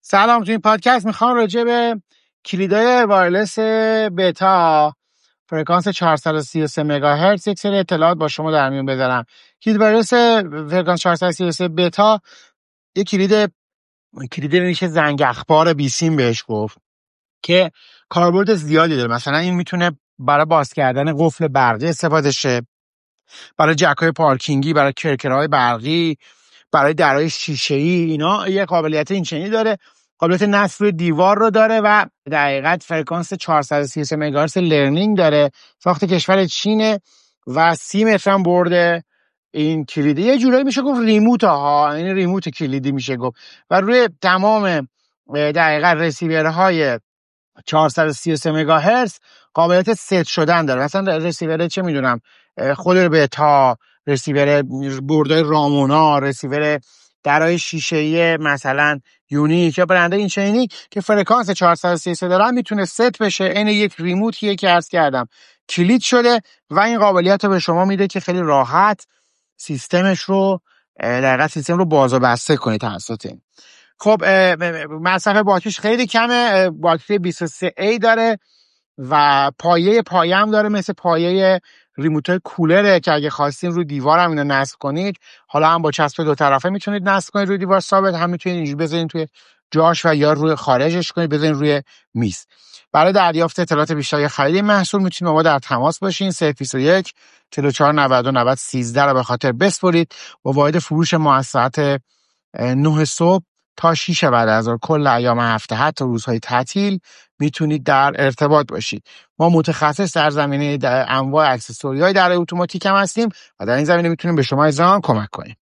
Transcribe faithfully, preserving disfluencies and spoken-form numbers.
سلام. تو این پادکست میخوام راجع به کلیدای وایرلس بتا فرکانس چهارصد و سی و سه مگاهرتز یک سری اطلاعات با شما در میون بذارم. کلید وایرلس فرکانس چهارصد و سی و سه بتا یک کلید کلید میشه زنگ اخبار بیسیم بهش گفت که کاربرد زیادی داره. مثلا این میتونه برای باز کردن قفل برقی استفاده شه، برای جک‌های پارکینگی، برای کرکرهای برقی، برای درهای شیشه‌ای. اینا یه قابلیت اینچنینی داره، قابلیت نصب روی دیوار رو داره و در حقیقت فرکانس چهارصد و سی و سه مگاهرتز لرنینگ داره. ساخت کشور چینه و سی متر هم برده. این کلیدی یه جورایی میشه گفت ریموت ها، این ریموت کلیدی میشه گفت و روی تمام در حقیقت رسیورهای چهارصد و سی و سه مگاهرتز قابلیت ست شدن داره. مثلا رسیور چه میدونم خود بتا، رسیور بردای رامونا، رسیور درای شیشه‌ای مثلا یونیک یا برنده این چنینی که فرکانس چهارصد و سی و سه دارن میتونه ست بشه. این یک ریموتیه که عرض کردم کلید شده و این قابلیت رو به شما میده که خیلی راحت سیستمش رو در حقیقت سیستم رو باز و بسته کنید توسط این. خب مصرف باتریش خیلی کمه، باتری بیست و سه ای داره و پایه پایه هم داره، مثل پایه ریموت کولره که اگه خواستین روی دیوار هم اینو نصب کنید، حالا هم با چسب دو طرفه میتونید نصب کنید روی دیوار ثابت، هم میتونید اینجوری بذارین توی جاش و یا روی خارجش کنید بذارین روی میز. برای دریافت اطلاعات بیشتر یا خرید محصول میتونید با ما در تماس باشین. صفر بیست و یک چهل و چهار نود و نود سیزده رو به خاطر بسپرید. با واحد فروش ما از ساعت نه صبح تا شش بعد از ظهر کل ایام هفته حتی روزهای تعطیل میتونید در ارتباط باشید. ما متخصص در زمینه در انواع اکسسوری‌های در اتوماتیک هم هستیم و در این زمینه میتونیم به شما ایزان کمک کنیم.